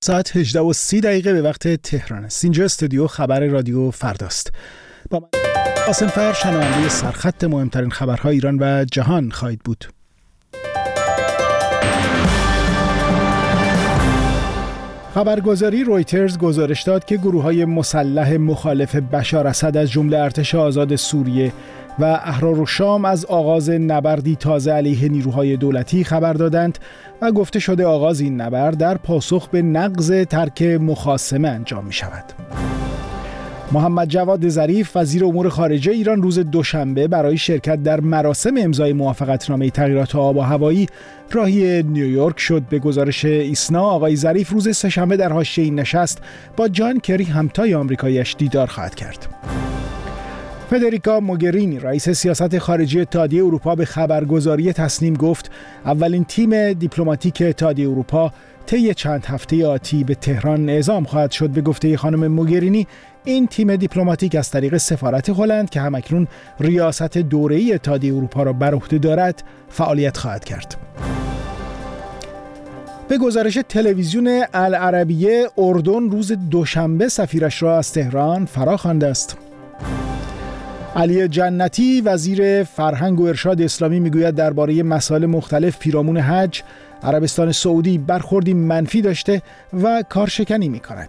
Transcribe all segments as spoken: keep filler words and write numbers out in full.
ساعت هجده و سی دقیقه به وقت تهران است. اینجا استودیو خبر رادیو فرداست. با من قاسم فر شنونده سرخط مهمترین خبرهای ایران و جهان خواهید بود. خبرگزاری رویترز گزارش داد که گروه‌های مسلح مخالف بشار اسد از جمله ارتش آزاد سوریه و احرارالشام از آغاز نبردی تازه علیه نیروهای دولتی خبر دادند و گفته شده آغاز این نبرد در پاسخ به نقض ترک مخاصمه انجام می شود. محمد جواد ظریف وزیر امور خارجه ایران روز دوشنبه برای شرکت در مراسم امضای موافقتنامه تغییرات آب و هوایی راهی نیویورک شد. به گزارش ایسنا آقای ظریف روز سه‌شنبه در حاشیه این نشست با جان کری همتای آمریکایی‌اش دیدار خواهد کرد. فدریکا موگرینی رئیس سیاست خارجی اتحادیه اروپا به خبرگزاری تصنیم گفت اولین تیم دیپلماتیک اتحادیه اروپا طی چند هفته آتی به تهران اعزام خواهد شد. به گفته خانم موگرینی این تیم دیپلماتیک از طریق سفارت هلند که همکنون ریاست دوره‌ای اتحادیه اروپا را بر عهده دارد فعالیت خواهد کرد. به گزارش تلویزیون العربیه اردن روز دوشنبه سفیرش را از تهران فراخوانده است. علی جنتی وزیر فرهنگ و ارشاد اسلامی میگوید درباره مسائل مختلف پیرامون حج عربستان سعودی برخوردی منفی داشته و کارشکنی می‌کند.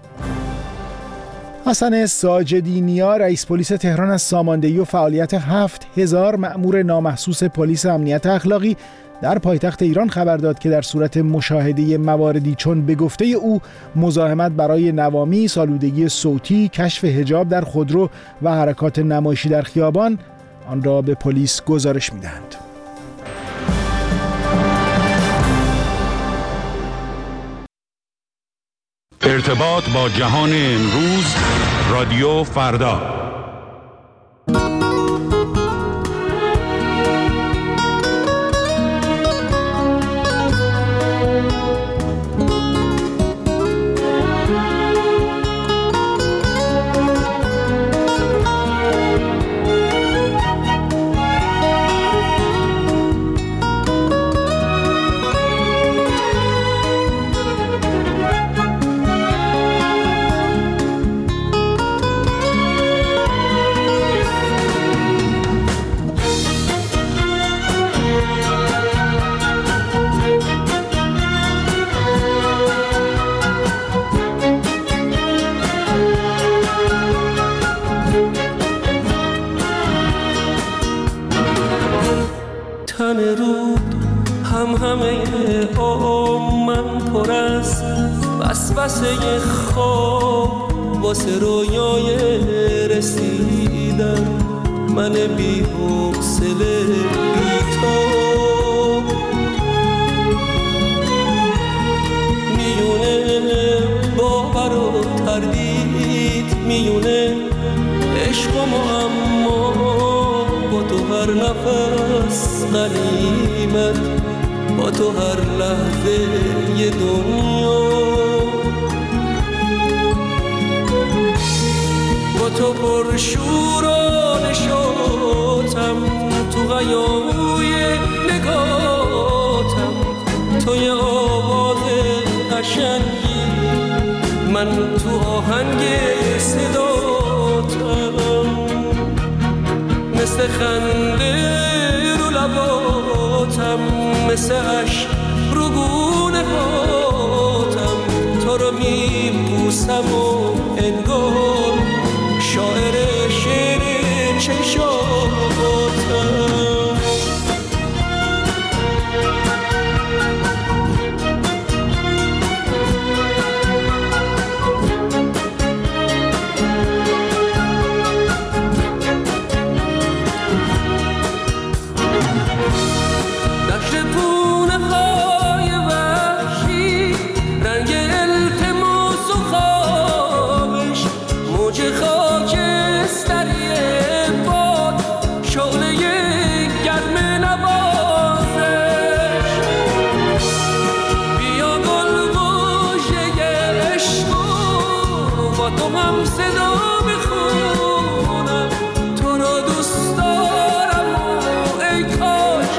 حسن ساجدی نیا رئیس پلیس تهران از ساماندهی و فعالیت هفت هزار مأمور نامحسوس پلیس امنیت اخلاقی در پایتخت ایران خبر داد که در صورت مشاهده مواردی چون به گفته او مزاحمت برای نوامیس، آلودگی صوتی، کشف حجاب در خودرو و حرکات نمایشی در خیابان آن را به پلیس گزارش می‌دهند. ارتباط با جهان امروز، رادیو فردا. واسه خواب واسه رویای رسیدن من بی حوصله بی تو میونه باور و تردید میونه عشق و معما با تو هر نفس غنیمت با تو هر لحظه یه دنیا با تو پر شور و نشاطم تو غیابوی نگاتم توی آواز قشنگی من تو آهنگ صداتم مثل خنده رو لباتم مثل عشق رو گونه هاتم تو رو میبوسم و انگار شاعر شعر چشاتم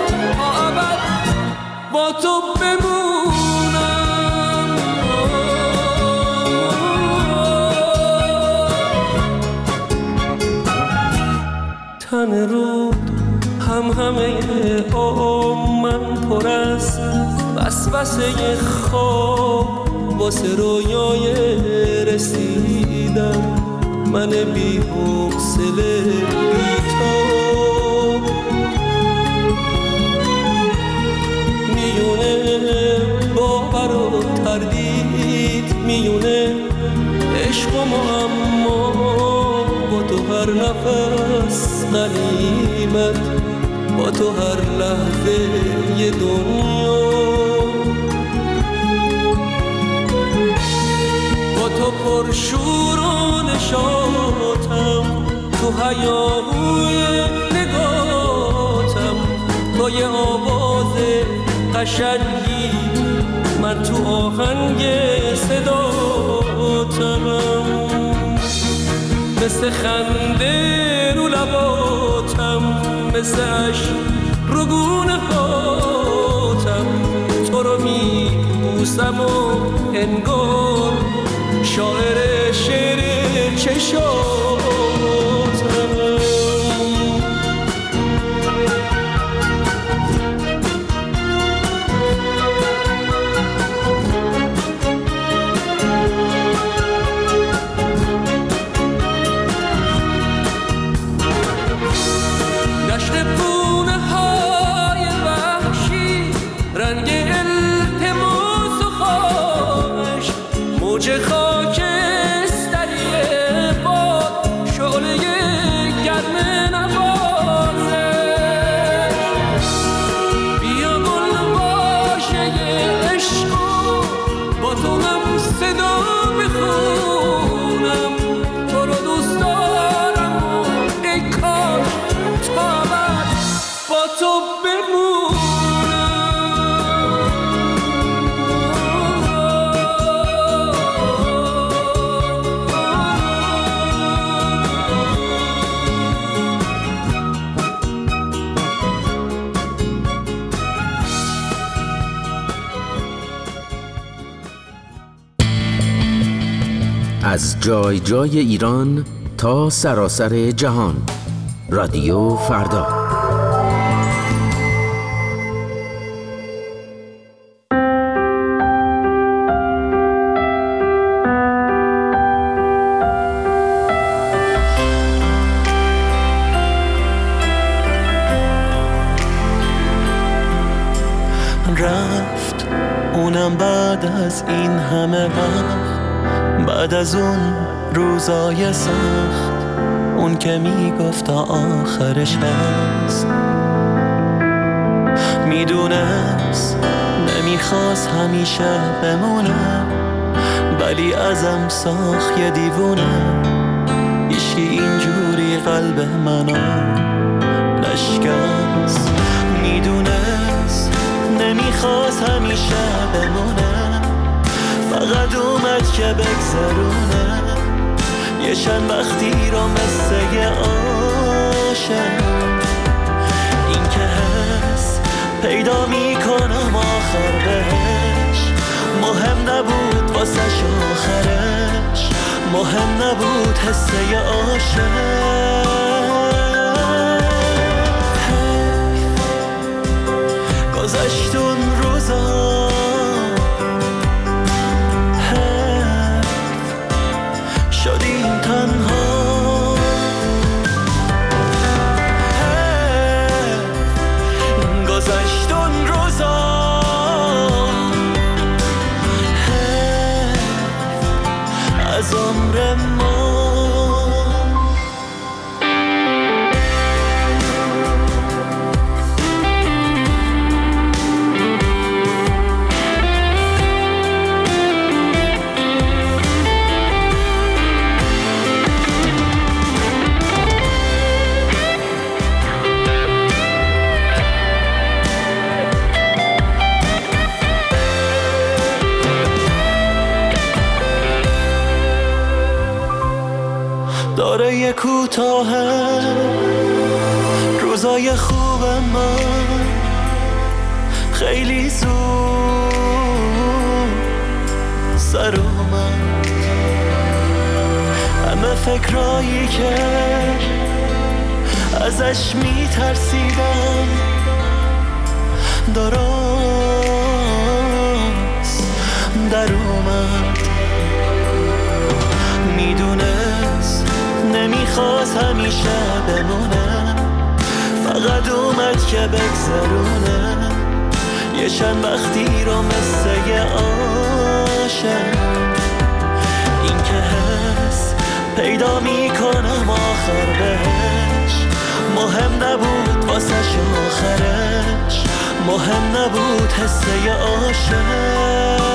با تو بمونم پر از وسوسه خواب واسه رویای رسیدن، من بی حوصله بی تو میونه باور و تردید، میونه عشق و معما، با تو هر نفس غنیمت، با تو هر لحظه ی دنیا، با تو پرشور و نشاطم، تو هیاهوی نگاتم، تو یه آواز قشنگی، من تو آهنگ صداتم، مثل خنده رو لباتم، مثل عشق رو گونه هاتم، تو رو میبوسم و انگار شاعر شعر چشاتم. موج خاکستری باد، شعله گرم نوازش، بیا گل باشه عشقو، با تو هم صدا بخونم، تو رو دوست دارم و ای کاش تا ابد با تو بمونم. از جای جای ایران تا سراسر جهان، رادیو فردا. رفت اونم بعد از این همه وقت، بعد از اون روزای سخت، اون که میگفت تا آخرش هست، میدونست نمیخواست همیشه بمونه، ولی ازم ساخت یه دیوونه، هیچکی اینجوری قلب منو نشکست، میدونست نمیخواست همیشه بمونه، فقط اومد که بگذرونه یه چند وقتی رو مثل یه عاشق، این که هست پیدا میکنم آخر بهش، مهم نبود واسش آخرش، مهم نبود حس یه عاشق. گذشت اون روزا شدیم تنها، گذشت اون روزا از عمر ما. داره یه کوتاهه روزای خوب من، خیلی زود سر اومد، همه فکرایی که ازش میترسیدم درست در اومد. میدونست نمیخواست همیشه بمونه، فقط اومد که بگذرونه یه چند وقتی رو مثل یه عاشق. این که حس پیدا میکنم آخر بهش مهم نبود واسش آخرش، مهم نبود حس یه عاشق.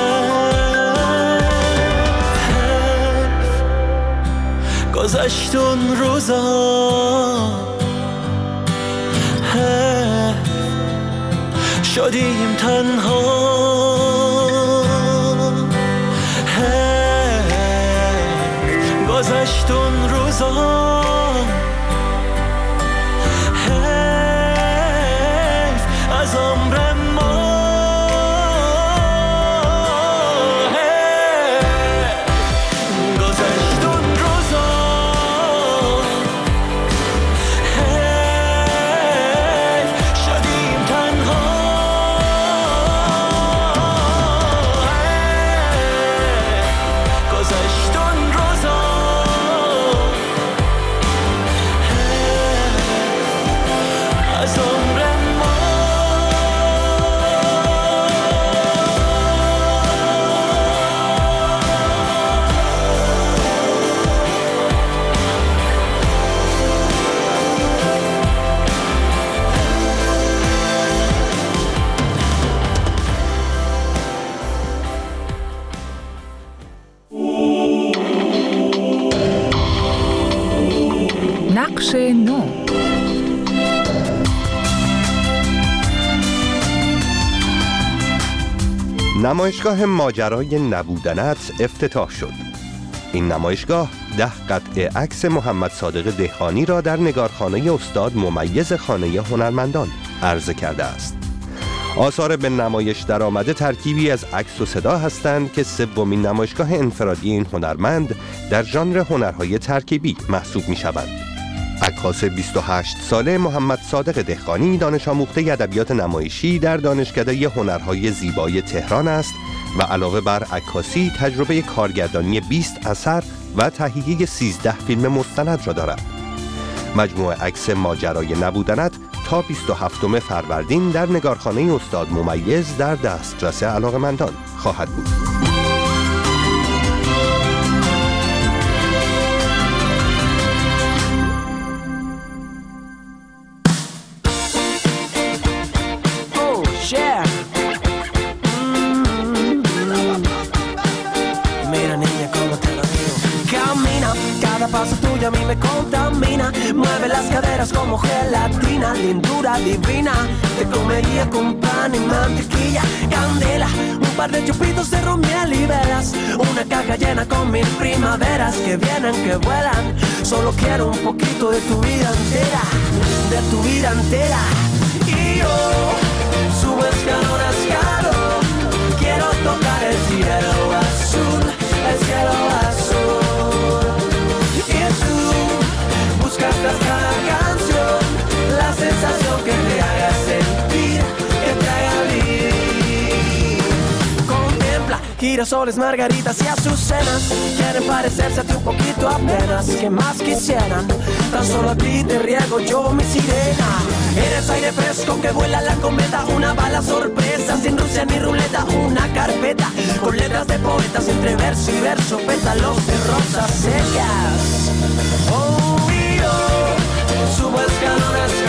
گذشت اون روزا شدیم تنها، گذشت اون روزا از عمر ما. گذشت اون روزا شدیم تنها، گذشت اون روزا از عمر ما. نقش نو. نمایشگاه ماجرای نبودنت افتتاح شد. این نمایشگاه ده قطعه عکس محمد صادق دهقانی را در نگارخانه استاد ممیز خانه هنرمندان عرضه کرده است. آثار به نمایش درآمده ترکیبی از عکس و صدا هستند که سومین نمایشگاه انفرادی این هنرمند در ژانر هنرهای ترکیبی محسوب می‌شوند. عکاس بیست و هشت ساله محمد صادق دهقانی دانش آموخته ادبیات نمایشی در دانشکده هنرهای زیبای تهران است و علاوه بر عکاسی تجربه کارگردانی بیست اثر و تهیه سیزده فیلم مستند را دارد. مجموعه عکس ماجرای نبودنت تا بیست و هفتم فروردین در نگارخانه استاد ممیز در دسترس علاقه‌مندان خواهد بود. Paso tuyo a mí me contamina, mueve las caderas como gelatina, lindura divina, te comería con pan y mantequilla, candela, un par de chupitos de ron, miel y velas, una caja llena con mil primaveras que vienen, que vuelan, solo quiero un poquito de tu vida entera, de tu vida entera, y yo subo escalón a escalón, quiero tocar el cielo azul, el cielo azul. Buscas tras cada canción la sensación que te haga sentir, que te haga vivir. Contempla girasoles, margaritas y azucenas, quieren parecerse a ti un poquito apenas, que más quisieran, tan solo a ti te riego yo mi sirena. Eres aire fresco que vuela la cometa, una bala sorpresa, sin Rusia ni ruleta, una carpeta con letras de poetas entre verso y verso, pétalos de rosas secas. Oh, subo escalones